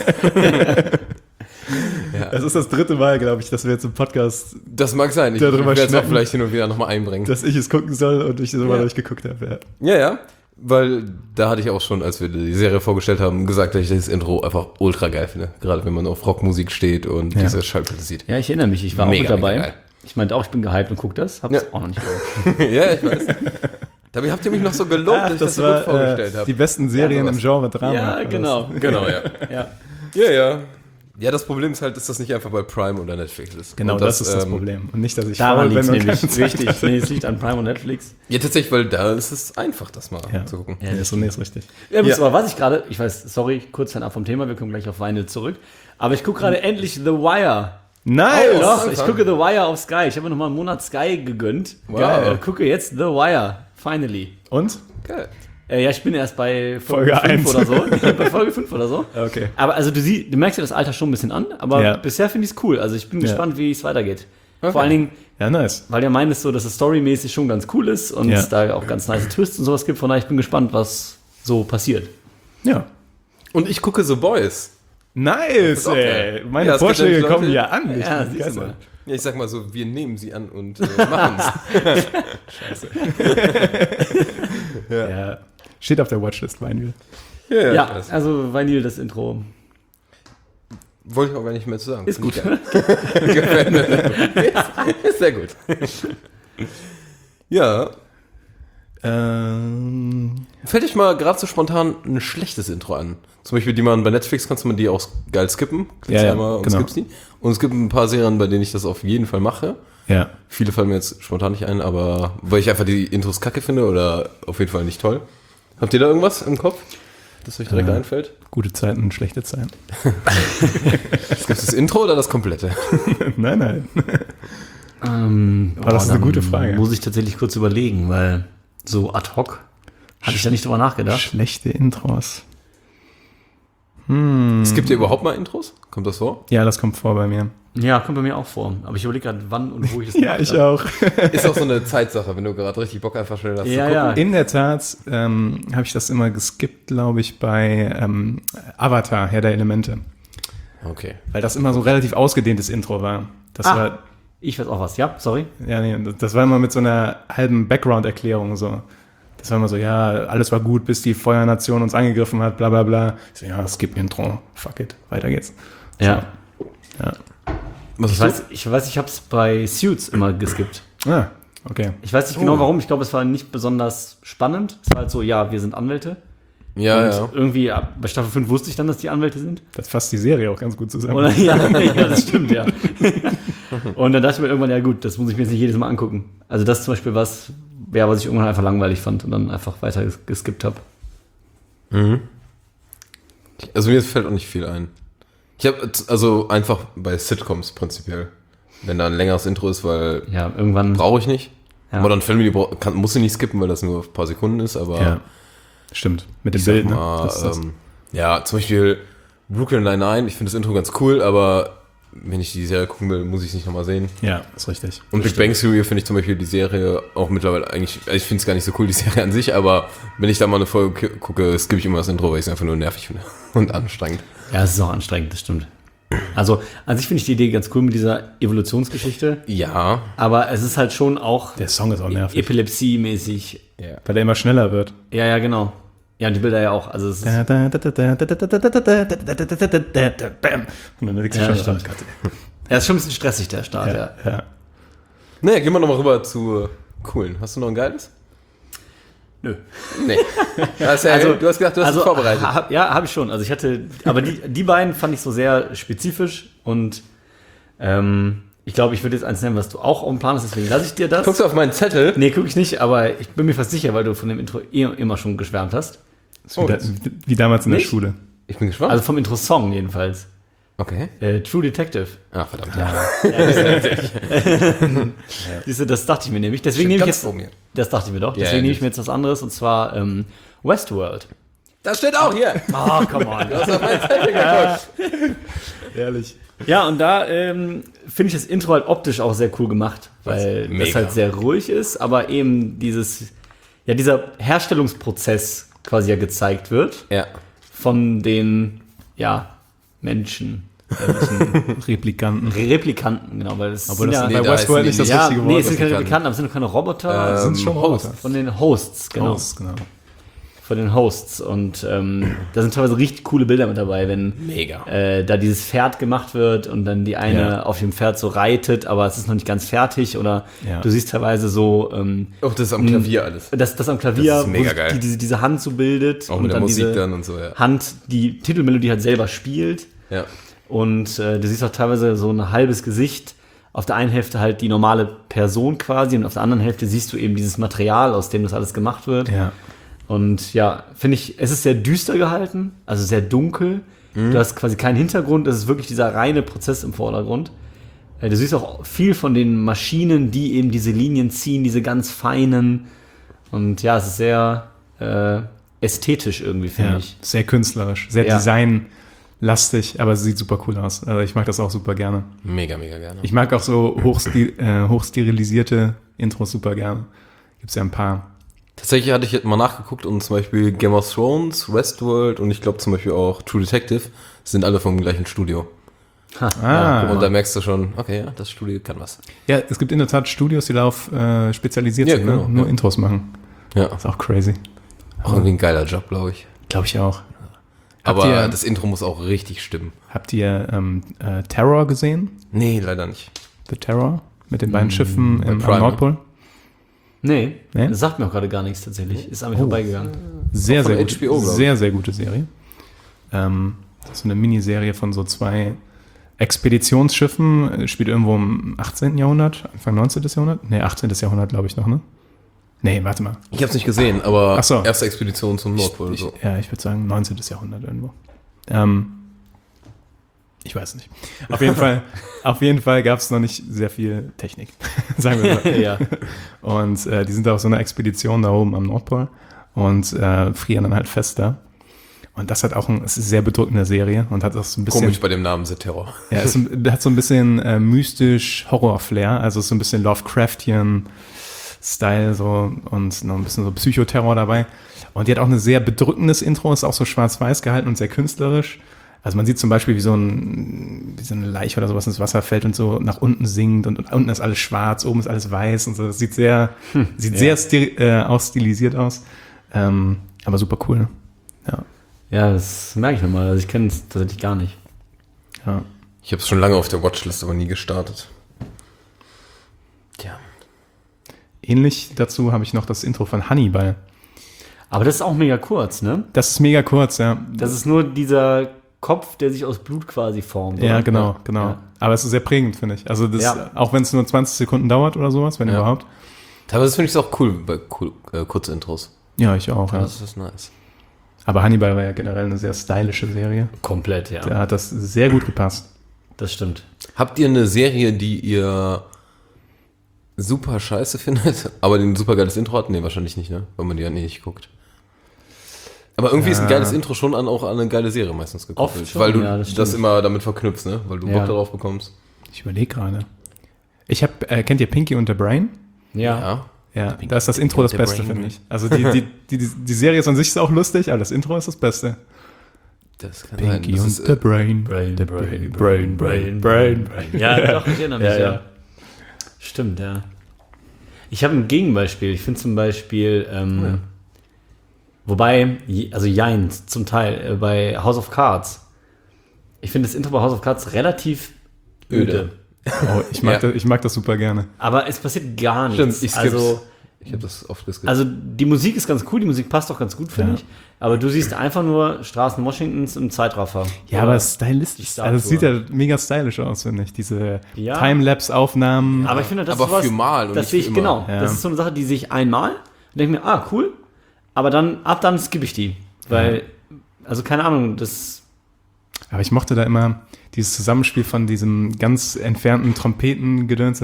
Das ist das dritte Mal, glaube ich, dass wir jetzt im Podcast, Das mag sein. Ich Darüber werde es auch schnacken. vielleicht hin und wieder nochmal einbringen. dass ich es gucken soll und ich es immer Ja. noch nicht geguckt habe. Ja. Ja, ja. Weil da hatte ich auch schon, als wir die Serie vorgestellt haben, gesagt, dass ich das Intro einfach ultra geil finde. Gerade wenn man auf Rockmusik steht und Ja. diese Schallplatte sieht. Ja, ich erinnere mich, ich war Mega, auch mit dabei. mega geil. Ich meinte auch, ich bin gehypt und guck das, hab's Ja. auch noch nicht gehört. Ja, ich weiß. Dabei habt ihr mich noch so gelobt, dass ich das, so gut vorgestellt äh, habe. die besten Serien Ja, im Genre Drama. Ja, war das. genau. Genau, ja. Ja. Ja, ja. Ja, das Problem ist halt, dass das nicht einfach bei Prime oder Netflix ist. Genau, und das, ist das ähm, Problem. Und nicht, dass ich Daran faul liegt es bin und nämlich. keine Zeit Richtig. hatte. Nee, es liegt an Prime und Netflix. Ja, tatsächlich, weil da ist es einfach, das mal Ja. zu gucken. Ja, ist so, nee, ist richtig. Ja, Ja. aber was ich gerade, ich weiß, sorry, kurz fernab vom Thema, wir kommen gleich auf Vinyl zurück. Aber ich gucke gerade endlich The Wire. Nice! Oh, Doch, Anfang. ich gucke The Wire auf Sky. Ich habe mir nochmal einen Monat Sky gegönnt. Wow. Geil. Äh, gucke jetzt The Wire. Finally. Und? Geil. Äh, ja, ich bin erst bei Folge, Folge fünf eins. oder so. Bei Folge fünf oder so. Okay. Aber also du, sie, du merkst ja das Alter schon ein bisschen an, aber Ja. bisher finde ich es cool. Also ich bin Ja. gespannt, wie es weitergeht. Okay. Vor allen Dingen, Ja, nice. weil ihr meint es so, dass es storymäßig schon ganz cool ist und Ja. es da auch ganz nice Twists und sowas gibt. Von daher, ich bin gespannt, was so passiert. Ja. Und ich gucke The Boys. Nice, auch ey. geil. Meine Ja, es gibt Vorschläge nämlich kommen Leute- ja an. Ich Ja, bin siehst du begeistert. mal. Ja, ich sag mal so, wir nehmen sie an und äh, machen es. Ja. Steht auf der Watchlist, Vinyl. ja, Ja, das also Vinyl, das Intro. wollte ich auch gar nicht mehr zu sagen. Ist gut. Finde ich geil. Gefällt mir. ist, ist sehr gut. Ja. Ähm, Fällt dich mal gerade so spontan ein schlechtes Intro an? Zum Beispiel, die man bei Netflix kannst du man die auch geil skippen. Klickst Ja, ja, einmal und genau. skippst die. Und es gibt ein paar Serien, bei denen ich das auf jeden Fall mache. ja. Viele fallen mir jetzt spontan nicht ein, aber weil ich einfach die Intros kacke finde oder auf jeden Fall nicht toll. Habt ihr da irgendwas im Kopf, das euch direkt Äh. einfällt? Gute Zeiten, schlechte Zeiten. Gibt es das Intro oder das komplette? nein, nein. Ähm, Aber das ist eine dann gute Frage. Muss ich tatsächlich kurz überlegen, weil so ad hoc hatte ich da nicht drüber nachgedacht. Schlechte Intros. Es gibt ja überhaupt mal Intros? Kommt das vor? Ja, das kommt vor bei mir. Ja, kommt bei mir auch vor. Aber ich überlege gerade, wann und wo ich das Ja, gemacht ich habe. auch. Ist auch so eine Zeitsache, wenn du gerade richtig Bock einfach schnell hast Ja, zu gucken. ja. In der Tat ähm, habe ich das immer geskippt, glaube ich, bei ähm, Avatar, Herr der Elemente. Okay. Weil das immer so relativ ausgedehntes Intro war. Das Ah. war, Ich weiß auch was. Ja, sorry. ja, nee, das war immer mit so einer halben Background-Erklärung so. Das war immer so, ja, alles war gut, bis die Feuernation uns angegriffen hat, bla bla bla. Ich so, ja, skip Intro, fuck it, weiter geht's. Ja. Ja. Was Ich ist weiß, ich weiß, ich habe es bei Suits immer geskippt. Ah, okay. Ich weiß nicht genau warum. Ich glaube, es war nicht besonders spannend. Es war halt so, ja, wir sind Anwälte. Ja, und ja. irgendwie ab- bei Staffel fünf wusste ich dann, dass die Anwälte sind. Das fasst die Serie auch ganz gut zusammen. Oder, ja, ja, das stimmt, ja. Und dann dachte ich mir irgendwann, ja gut, das muss ich mir jetzt nicht jedes Mal angucken. Also das ist zum Beispiel was, ja, was ich irgendwann einfach langweilig fand und dann einfach weiter ges- geskippt habe. Also mir fällt auch nicht viel ein. Ich habe also einfach bei Sitcoms prinzipiell, wenn da ein längeres Intro ist, weil Ja, irgendwann. brauche ich nicht. Ja. Modern Family bra- kann, muss ich nicht skippen, weil das nur ein paar Sekunden ist, aber Ja, stimmt. Mit dem ich sag Bild, ne? mal, Das ist das. ähm, ja, zum Beispiel Brooklyn Nine-Nine, ich finde das Intro ganz cool, aber wenn ich die Serie gucken will, muss ich es nicht nochmal sehen. Ja, ist richtig. Und Big Bang Theory finde ich zum Beispiel die Serie auch mittlerweile eigentlich, also ich finde es gar nicht so cool, die Serie an sich, aber wenn ich da mal eine Folge k- gucke, skippe ich immer das Intro, weil ich es einfach nur nervig finde und anstrengend. Ja, es ist auch anstrengend, das stimmt. Also, an sich finde ich die Idee ganz cool mit dieser Evolutionsgeschichte, Ja. aber es ist halt schon auch Der Song ist auch nervig, epilepsie-mäßig. Ja. weil der immer schneller wird. Ja, ja, genau. Ja, und die Bilder ja auch. Also es ist, Und dann denkst du Ja, schon, stimmt. oh Gott. ja, ist schon ein bisschen stressig, der Start, ja. Ja, ja. Naja, gehen wir nochmal rüber zu äh, coolen. Hast du noch ein geiles? Nö. Nee. Das ist ja, Also, du hast gesagt, du hast also, es vorbereitet. Ha, ja, habe ich schon. Also ich hatte, aber die, die beiden fand ich so sehr spezifisch und ähm, ich glaube, ich würde jetzt eins nennen, was du auch auf dem Plan hast, deswegen lasse ich dir das. Guckst du auf meinen Zettel? Nee, gucke ich nicht, aber ich bin mir fast sicher, weil du von dem Intro eh immer schon geschwärmt hast. Ist wie, da, wie damals in der Nicht? Schule. Ich bin gespannt. Also vom Intro-Song jedenfalls. okay. Äh, True Detective. Ah, verdammt. Ja. Siehst du, das dachte ich mir nämlich. Deswegen nehme ich ganz jetzt. vor mir. Das dachte ich mir doch. Ja, Deswegen ja, nehme ich mir jetzt was anderes und zwar ähm, Westworld. Das steht auch hier. Oh, come on. Du hast auf meinen Zettel geguckt. Ehrlich. Ja, und da ähm, finde ich das Intro halt optisch auch sehr cool gemacht, weil Mega. das halt sehr ruhig ist, aber eben dieses, ja, dieser Herstellungsprozess quasi ja gezeigt wird Ja. von den, ja, Menschen. Menschen Replikanten. Replikanten, genau, weil das Obwohl sind das ja, nee, bei da Westworld heißen nicht die das ja, richtige nee, Wort. es sind keine Replikanten. Replikanten, aber es sind keine Roboter, Ähm, sind schon Host. Roboter. von den Hosts, genau. Hosts, genau. Von den Hosts. Und ähm, da sind teilweise richtig coole Bilder mit dabei, wenn Mega. äh, da dieses Pferd gemacht wird und dann die eine Ja. auf dem Pferd so reitet, aber es ist noch nicht ganz fertig. Oder Ja. du siehst teilweise so, ähm, Auch das ist am Klavier alles. dass das am Klavier, Das ist mega wo geil. Die, diese, diese Hand so bildet Auch mit der dann Musik diese dann und so, ja. Hand die Titelmelodie halt selber spielt. Ja. Und äh, du siehst auch teilweise so ein halbes Gesicht. Auf der einen Hälfte halt die normale Person quasi und auf der anderen Hälfte siehst du eben dieses Material, aus dem das alles gemacht wird. Ja. Und ja, finde ich, es ist sehr düster gehalten, also sehr dunkel. Du hast quasi keinen Hintergrund, es ist wirklich dieser reine Prozess im Vordergrund. Äh, Du siehst auch viel von den Maschinen, die eben diese Linien ziehen, diese ganz feinen. Und ja, es ist sehr äh, ästhetisch irgendwie, finde Ja. ich. Sehr künstlerisch, sehr Ja. designlastig, aber es sieht super cool aus. Also ich mag das auch super gerne. Mega, mega gerne. Ich mag auch so hochstil, äh, hochsterilisierte Intros super gerne. Gibt's ja ein paar. Tatsächlich hatte ich jetzt mal nachgeguckt und zum Beispiel Game of Thrones, Westworld und ich glaube zum Beispiel auch True Detective sind alle vom gleichen Studio. Ah, Und da merkst du schon, okay, ja, das Studio kann was. ja, es gibt in der Tat Studios, die darauf äh, spezialisiert Ja, sind, genau, ne? nur ja. Intros machen. Ja, Ist auch crazy. auch irgendwie ein geiler Job, glaube ich. Glaube ich auch. Aber ihr- das Intro muss auch richtig stimmen. Habt ihr ähm, äh, Terror gesehen? Nee, leider nicht. The Terror? Mit den beiden Schiffen im, Prime, am Nordpol? Nee, Nee? das sagt mir auch gerade gar nichts tatsächlich. Ist an mir vorbeigegangen. Sehr, Auch von sehr H gut. B O, glaub ich. Sehr, sehr gute Serie. Ähm, das ist eine Miniserie von so zwei Expeditionsschiffen. Äh, Spielt irgendwo im achtzehnten. Jahrhundert, Anfang neunzehnten. Jahrhundert? Nee, achtzehnten. Jahrhundert, glaube ich noch, ne? Nee, warte mal. Ich habe es nicht gesehen, aber Ach so. erste Expedition zum Nordpol. Ich, so. ja, ich würde sagen neunzehnten. Jahrhundert irgendwo. Ähm, Ich weiß nicht. Auf jeden Fall, auf jeden Fall gab es noch nicht sehr viel Technik, sagen wir mal. Ja. Und äh, die sind da auf so einer Expedition da oben am Nordpol und äh, frieren dann halt fest da. Und das hat auch ein, es ist eine sehr bedrückende Serie und hat auch so ein bisschen. Komisch bei dem Namen The Terror. Ja, es hat so ein bisschen äh, mystisch Horror-Flair, also so ein bisschen Lovecraftian-Style so und noch ein bisschen so Psychoterror dabei. Und die hat auch ein sehr bedrückendes Intro, ist auch so schwarz-weiß gehalten und sehr künstlerisch. Also man sieht zum Beispiel, wie so, ein, wie so eine Leiche oder sowas ins Wasser fällt und so nach unten sinkt und, und unten ist alles schwarz, oben ist alles weiß und so. Das sieht sehr, hm, sieht ja. sehr stil, äh, auch stilisiert aus, ähm, aber super cool. Ja, ja, das merke ich nochmal. Also ich kenne es tatsächlich gar nicht. Ja. Ich habe es schon lange auf der Watchlist, aber nie gestartet. Tja. Ähnlich dazu habe ich noch das Intro von Hannibal. Aber das ist auch mega kurz, ne? Das ist mega kurz, ja. Das ist nur dieser Kopf, der sich aus Blut quasi formt. Ja, oder? genau, genau. Ja. Aber es ist sehr prägend, finde ich. Also das, Ja. auch wenn es nur zwanzig Sekunden dauert oder sowas, wenn Ja. überhaupt. Teilweise finde ich es auch cool bei cool, äh, Kurzintros. Ja, ich auch, ja. Das ist nice. Aber Hannibal war ja generell eine sehr stylische Serie. Komplett, ja. Da hat das sehr gut gepasst. Das stimmt. Habt ihr eine Serie, die ihr super scheiße findet, aber ein super geiles Intro hat? Nee, wahrscheinlich nicht, ne? Weil man die ja nicht guckt. Aber irgendwie ist ein Ja. geiles Intro schon an auch an eine geile Serie meistens gekoppelt. Oft schon, weil du ja, das das, stimmt. immer damit verknüpfst, ne? Weil du Ja. Bock darauf bekommst. Ich überlege gerade. Ich habe, äh, kennt ihr Pinky und the Brain? Ja. Ja, da ist das Intro das the Beste, Brain. finde ich. Also die, die, die, die, die Serie ist an sich auch lustig, aber das Intro ist das Beste. Das kann Pinky sein. Das und ist, the äh, Brain. Brain, the Brain, Brain, Brain, Brain, Brain. Ja, doch, ich erinnere mich, Ja, ja. ja. Stimmt, ja. Ich habe ein Gegenbeispiel. Ich finde zum Beispiel, ähm, Ja. wobei, je- also jein, zum Teil, äh, bei House of Cards. Ich finde das Intro bei House of Cards relativ öde. Öde. Oh, ich, mag Ja. das, ich mag das super gerne. Aber es passiert gar nichts. Stimmt, ich skipp's. also, ich habe das oft geskippt. also die Musik ist ganz cool, die Musik passt auch ganz gut, finde Ja. ich. Aber du siehst einfach nur Straßen Washingtons im Zeitraffer. Ja, Oder aber stylistisch. Statue. Also es sieht ja mega stylisch aus, finde ich. Diese Ja. Timelapse-Aufnahmen. Aber ich finde, das Aber ist was, für mal und das nicht sehe für ich, immer. genau. Ja. Das ist so eine Sache, die sehe ich einmal und denke mir, ah, cool. Aber dann, ab dann skippe ich die. Weil, also keine Ahnung, das, Aber ich mochte da immer dieses Zusammenspiel von diesem ganz entfernten Trompetengedöns.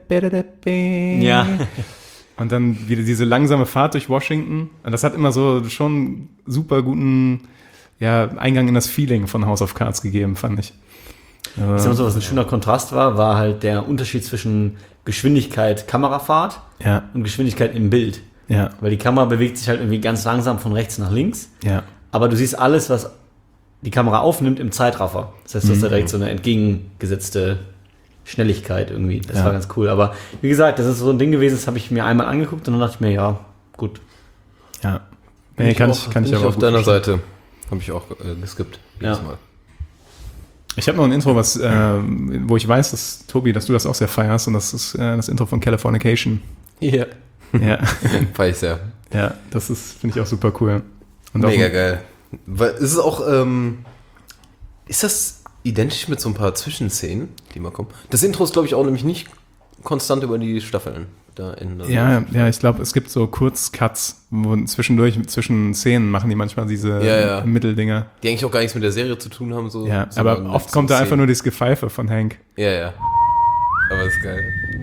ja, Und dann wieder diese langsame Fahrt durch Washington. Und das hat immer so schon super guten ja, Eingang in das Feeling von House of Cards gegeben, fand ich. ich sag mal so, was ein schöner Kontrast war, war halt der Unterschied zwischen Geschwindigkeit Kamerafahrt Ja, und Geschwindigkeit im Bild. ja, Weil die Kamera bewegt sich halt irgendwie ganz langsam von rechts nach links. ja. Aber du siehst alles, was die Kamera aufnimmt, im Zeitraffer. Das heißt, du hast da direkt so eine entgegengesetzte Schnelligkeit irgendwie. Das Ja. war ganz cool. Aber wie gesagt, das ist so ein Ding gewesen, das habe ich mir einmal angeguckt und dann dachte ich mir, ja, gut. Ja. Nee, kann ich, kann ich bin aber auf gut deiner verstehen. Seite. Habe ich auch äh, geskippt. Jedes Ja. Mal. Ich habe noch ein Intro, was, äh, wo ich weiß, dass, Tobi, dass du das auch sehr feierst, und das ist äh, das Intro von Californication. Ja. Ja, Feier ich sehr. ja, das ist, finde ich auch super cool. Und auch Mega geil. Weil es ist auch, ähm, ist das identisch mit so ein paar Zwischenszenen, die mal kommen? Das Intro ist, glaube ich, auch nämlich nicht konstant über die Staffeln. Da in der Ja, ja, ich glaube, es gibt so Kurzcuts, wo zwischendurch, zwischen Szenen machen die manchmal diese Ja, ja. Mitteldinger. Die eigentlich auch gar nichts mit der Serie zu tun haben. So, Ja, sondern aber mit oft so kommt da einfach Szenen. nur dieses Gepfeife von Hank. Ja, ja. Aber ist geil.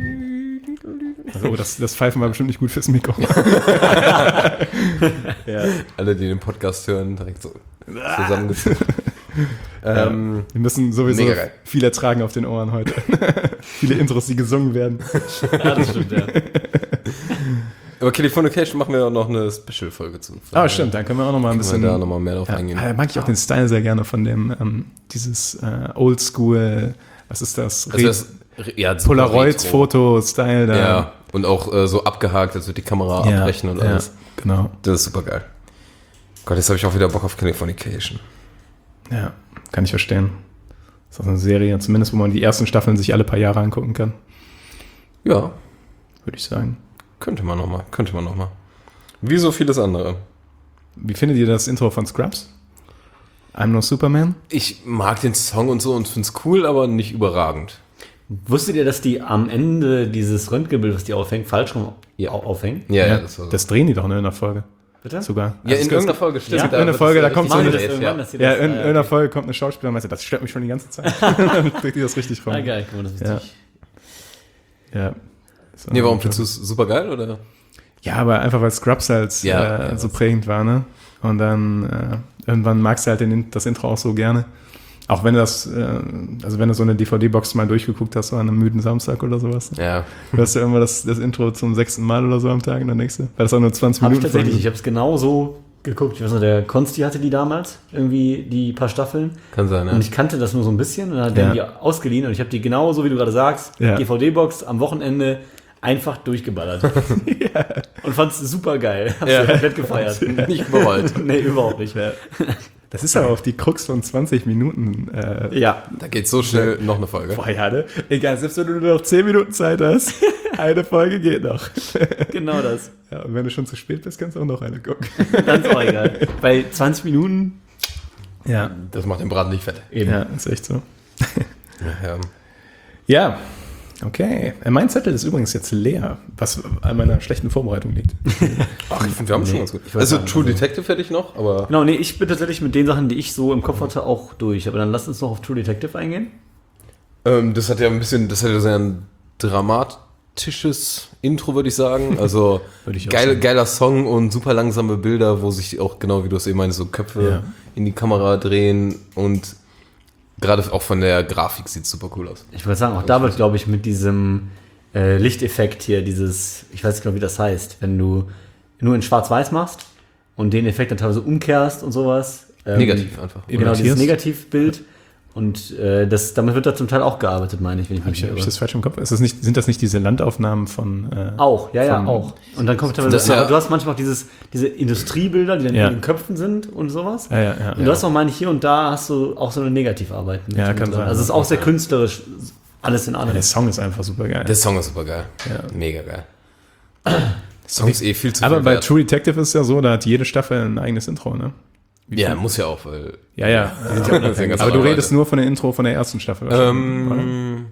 Also, oh, das, das Pfeifen war bestimmt nicht gut fürs Mikro. ja. Alle, die den Podcast hören, direkt so zusammengeführt. ähm, Wir müssen sowieso Mega geil. viel ertragen auf den Ohren heute. Viele Intros, die gesungen werden. Ja, das stimmt, ja. aber Californication machen wir auch noch eine Special-Folge zu. Ah, stimmt, dann können wir auch noch mal ein Können wir bisschen. da nochmal mehr drauf Ja, eingehen. da mag ich auch den Style sehr gerne von dem, ähm, dieses äh, Oldschool, was ist das? Also das, ja, super retro. Polaroid-Foto-Style da. Ja, und auch äh, so abgehakt, als wird die Kamera Ja, abbrechen und ja, alles. genau. Das ist super geil. Gott, jetzt habe ich auch wieder Bock auf Californication. Ja, kann ich verstehen. Das ist auch eine Serie, zumindest wo man die ersten Staffeln sich alle paar Jahre angucken kann, Ja, würde ich sagen. könnte man nochmal, könnte man nochmal. Wie so vieles andere. Wie findet ihr das Intro von Scrubs? I'm No Superman? Ich mag den Song und so und finde es cool, aber nicht überragend. Wusstet ihr, dass die am Ende dieses Röntgenbild, was die aufhängt, falsch rum Ja. au- aufhängen? Ja, ja, das war so. Das drehen die doch ne, in der Folge. Bitte? Sogar. Ja, in Also, irgendeiner Folge stimmt. Ja, in irgendeiner wird Folge, das da kommt richtig so eine- das gedreht, irgendwann, ja. dass sie Ja, das, in äh, irgendeiner okay. Folge kommt eine Schauspielerin und meinte, das stört mich schon die ganze Zeit. Dann dreht die das richtig rum. Ah, geil, guck mal, das ist Ja. wichtig. Ja. So, Nee, warum findest du es super geil, oder? Ja, aber einfach, weil Scrubs halt Ja, äh, ja, so das- prägend war, ne? Und dann äh, irgendwann magst du halt den, das Intro auch so gerne. Auch wenn du das, äh, also wenn du so eine D V D-Box mal durchgeguckt hast, so an einem müden Samstag oder sowas, Ja. hörst du immer das, das Intro zum sechsten Mal oder so am Tag und dann denkst du, weil das auch nur zwanzig Habe ich Minuten tatsächlich, ich Folgen habe es genau so geguckt. Ich weiß noch, der Konsti hatte die damals, irgendwie die paar Staffeln. Kann sein, ja. Und ich kannte das nur so ein bisschen und dann hat der Ja. mir die ausgeliehen und ich habe die genauso, wie du gerade sagst, Ja. D V D-Box am Wochenende einfach durchgeballert. Und fand es super geil. Hab's Ja. komplett gefeiert. Nicht überrollt. Nee, überhaupt nicht. sind. Das ist aber auch die Krux von zwanzig Minuten. Äh, Ja. Da geht so schnell noch eine Folge. Boah, ja, ne? Egal, selbst wenn du nur noch zehn Minuten Zeit hast, eine Folge geht noch. Genau das. Ja, und wenn du schon zu spät bist, kannst du auch noch eine gucken. Ganz auch egal. Bei zwanzig Minuten Ja, Das macht den Braten nicht fett. eben. ja, ist echt so. Ja. Ja, okay. Äh, Mein Zettel ist übrigens jetzt leer, was an meiner schlechten Vorbereitung liegt. Ach, ich finde, wir haben schon ganz gut. ich weiß Also nicht, True also- Detective hätte ich noch, aber Genau, nee, ich bin tatsächlich mit den Sachen, die ich so im Kopf hatte, auch durch. Aber dann lass uns noch auf True Detective eingehen. ähm, das hat ja ein bisschen, das hat ja sehr ein dramatisches Intro, würde ich sagen. Also Würde ich auch geil, sagen. geiler Song und super langsame Bilder, wo sich auch, genau wie du es eben meinst, so Köpfe Ja. in die Kamera drehen und gerade auch von der Grafik sieht es super cool aus. Ich würde sagen, auch da wird, glaube ich, mit diesem äh, Lichteffekt hier, dieses, ich weiß nicht genau, wie das heißt, wenn du nur in Schwarz-Weiß machst und den Effekt dann teilweise umkehrst und sowas. ähm, Negativ einfach. Genau, dieses Imitierst. Negativbild. Und äh, das, damit wird da zum Teil auch gearbeitet, meine ich, wenn ich Habe mich ich, nicht hab ich irre. das falsch im Kopf? Ist das nicht, sind das nicht diese Landaufnahmen von... Äh, Auch, ja, ja, Von- auch. Und dann kommt teilweise, Das ist ja- aber du hast manchmal auch dieses, diese Industriebilder, die dann Ja. in den Köpfen sind und sowas. Ja, ja, ja. Und du hast auch, meine ich, hier und da hast du auch so eine Negativarbeit. mit Ja, drin. kann sein. Also es ist auch sehr künstlerisch, alles in allem. Der Song ist einfach super geil. Der Song ist super geil. Ja. Mega geil. Der Song ist eh viel zu Aber viel bei wert. True Detective ist es ja so, da hat jede Staffel ein eigenes Intro, ne? Ja, muss ja auch, weil Ja, ja. sind ja unabhängig. Aber du redest nur von der Intro von der ersten Staffel. wahrscheinlich, oder? Ähm,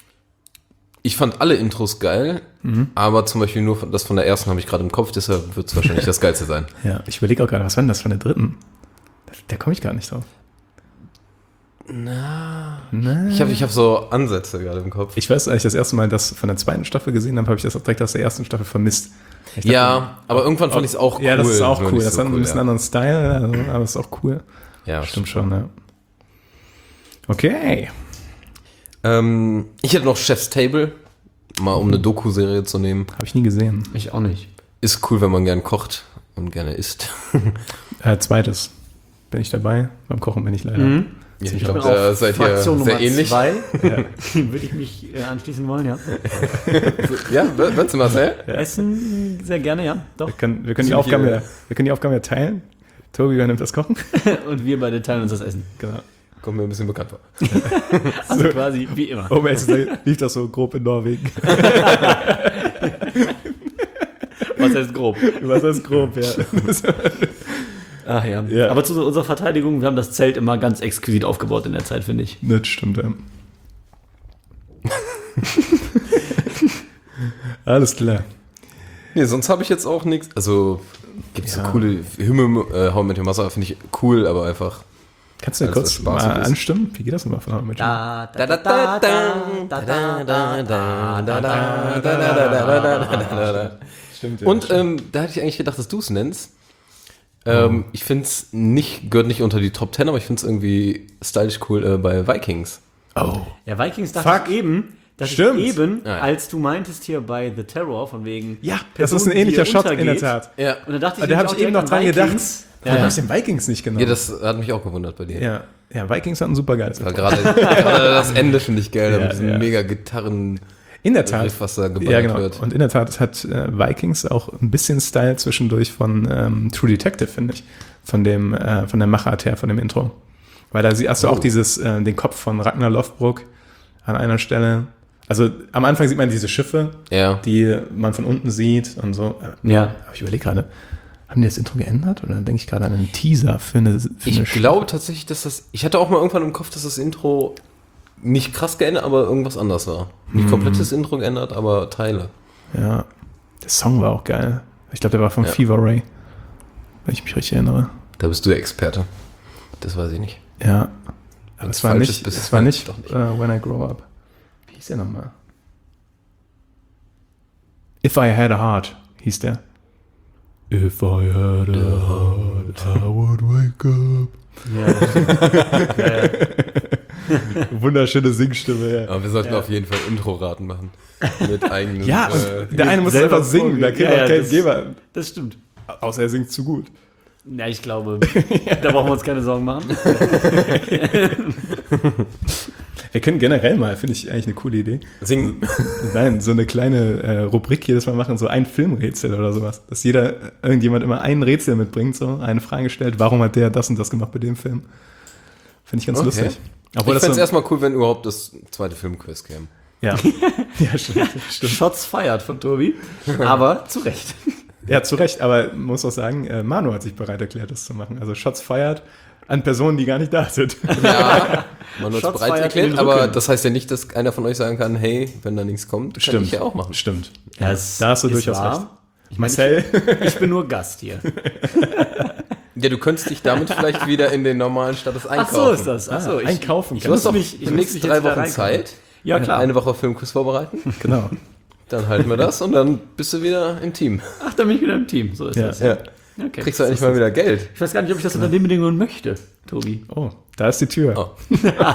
ich fand alle Intros geil, aber zum Beispiel nur von, das von der ersten habe ich gerade im Kopf, deshalb wird es wahrscheinlich das Geilste sein. Ja, ich überlege auch gerade, was war denn das von der dritten? Da, da komme ich gar nicht drauf. Na, Na. ich habe ich hab so Ansätze gerade im Kopf. Ich weiß, als ich das erste Mal das von der zweiten Staffel gesehen habe, habe ich das auch direkt aus der ersten Staffel vermisst. Ich dachte, ja, aber irgendwann fand ich es auch cool. Ja, das ist auch nur cool. nicht Das so hat ein bisschen ja. anderen Style, also, aber ist auch cool. Ja, Stimmt schon, ja. Okay. Ähm, ich hätte noch Chef's Table, mal um eine Doku-Serie zu nehmen. Habe ich nie gesehen. Ich auch nicht. Ist cool, wenn man gern kocht und gerne isst. Äh, zweites. Bin ich dabei? Beim Kochen bin ich leider. Mhm. Ja, ich Ich glaube, bin da auf seid ihr Fraktion sehr Nummer ähnlich. zwei. Würde ich mich äh, anschließen wollen, ja. Ja, willst du mal erzählen? Essen sehr gerne, ja. Doch. Wir können, wir, können die Sind Aufgaben wir- ja, wir können die Aufgaben ja teilen. Tobi übernimmt das Kochen. Und wir beide teilen uns das Essen. Genau. Kommt mir ein bisschen bekannt vor. Also quasi wie immer. Um ehrlich zu sein, lief das so grob in Norwegen. Was heißt grob? Was ist grob, ja. Ach ja. Ja. Aber zu unserer Verteidigung, wir haben das Zelt immer ganz exquisit aufgebaut in der Zeit, finde ich. Das stimmt, ja. Alles klar. Nee, sonst habe ich jetzt auch nichts. Also, gibt es Ja. so coole Himmel, äh, How I Met Your Mother, finde ich cool, aber einfach. Kannst du ja Also, kurz das Spaß mal ist. anstimmen? Wie geht das nochmal von How I Met Your Mother? Da, da, da, da, da, da, da. Stimmt, Und ähm, da hätte ich eigentlich gedacht, dass du es nennst. Ähm, Ich finde es nicht, gehört nicht unter die Top Ten, aber ich finde es irgendwie stylisch cool äh, bei Vikings. Oh. Ja, Vikings dachte Fuck. ich eben, dass Stimmt. ich eben, Ja. als du meintest hier bei The Terror, von wegen Ja, das Person, ist ein die ähnlicher hier Shot in der untergeht. Tat. Ja. Und da dachte ich, Aber da habe nämlich ich eben auch noch direkt dran an gedacht. Vikings. Warum Ja, habe ja. ich den Vikings nicht genommen? Ja, das hat mich auch gewundert bei dir. ja. ja, Vikings hat ein super geiles Weil Intro. gerade gerade das Ende finde ich geil, Ja, mit diesem ja. mega Gitarren, In der Tat. Riff, was da geballert Ja, genau. wird. Und in der Tat hat äh, Vikings auch ein bisschen Style zwischendurch von ähm, True Detective, finde ich. Von dem, äh, von der Machart her, von dem Intro. Weil da sie- hast du Oh. auch dieses, äh, den Kopf von Ragnar Lothbrok an einer Stelle. Also am Anfang sieht man diese Schiffe, Ja. die man von unten sieht und so. Ja. Aber ich überlege gerade, haben die das Intro geändert? Oder denke ich gerade an einen Teaser für eine, für eine Ich glaube tatsächlich, dass das. Ich hatte auch mal irgendwann im Kopf, dass das Intro nicht krass geändert, aber irgendwas anders war. Nicht Mhm. komplettes Intro geändert, aber Teile. Ja, der Song war auch geil. Ich glaube, der war von Ja. Fever Ray. wenn ich mich richtig erinnere. Da bist du der Experte. Das weiß ich nicht. Ja. Aber Wenn's es war falsch nicht, ist, bist es du war falsch, nicht, doch nicht. uh, When I Grow Up. Wie hieß der nochmal? If I Had a Heart hieß der. If I had a heart, I would wake up. Wunderschöne Singstimme, ja. Aber wir sollten auf jeden Fall Intro-Raten machen. Mit eigenen... Ja, und äh, der eine muss selber selber singen, da kriegt Ja, man ja, keinen das- Geber. Das stimmt. Außer er singt zu gut. Ja, ich glaube, da brauchen wir uns keine Sorgen machen. Wir können generell mal, finde ich eigentlich eine coole Idee, singen. nein, so eine kleine äh, Rubrik jedes Mal machen, so ein Filmrätsel oder sowas. Dass jeder, irgendjemand immer ein Rätsel mitbringt, so eine Frage stellt, warum hat der das und das gemacht bei dem Film. Finde ich ganz Okay. lustig. Ich Obwohl fände es so, erstmal cool, wenn überhaupt das zweite Filmquiz käme. ja. ja, stimmt, stimmt. Shots feiert von Tobi, aber zu Recht. Ja, zu Recht, aber man muss auch sagen, äh, Manu hat sich bereit erklärt, das zu machen. Also Shots fired an Personen, die gar nicht da sind. Ja, man hat es Shots bereit fired in erklärt, den aber Rücken. das heißt ja nicht, dass einer von euch sagen kann, hey, wenn da nichts kommt, kann ich ja auch machen. Stimmt. Ja, da hast du ist durchaus wahr. recht. Ich meine, Marcel, ich, ich bin nur Gast hier. Ja, du könntest dich damit vielleicht wieder in den normalen Status Ach einkaufen. so ist das. Ach so, ich, einkaufen ich Du hast muss doch mich, ich die muss nächsten mich jetzt drei wieder Wochen reinkommen. Zeit. Ja, klar. Eine Woche Filmquiz vorbereiten. genau. Dann halten wir das und dann bist du wieder im Team. Ach, da bin ich wieder im Team. So ist Ja. das. Ja. Okay. Kriegst du endlich mal wieder Geld. Ich weiß gar nicht, ob ich das unter den Bedingungen möchte, Tobi. Oh, da ist die Tür. Oh.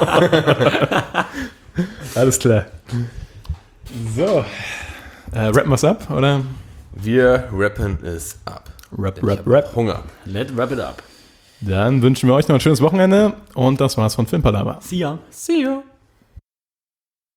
Alles klar. So. Äh, rappen wir's ab, oder? Wir rappen es ab. Rap, Ich rap, hab rap. Hunger. Let wrap it up. Dann wünschen wir euch noch ein schönes Wochenende und das war's von Filmpalava. See ya. See you.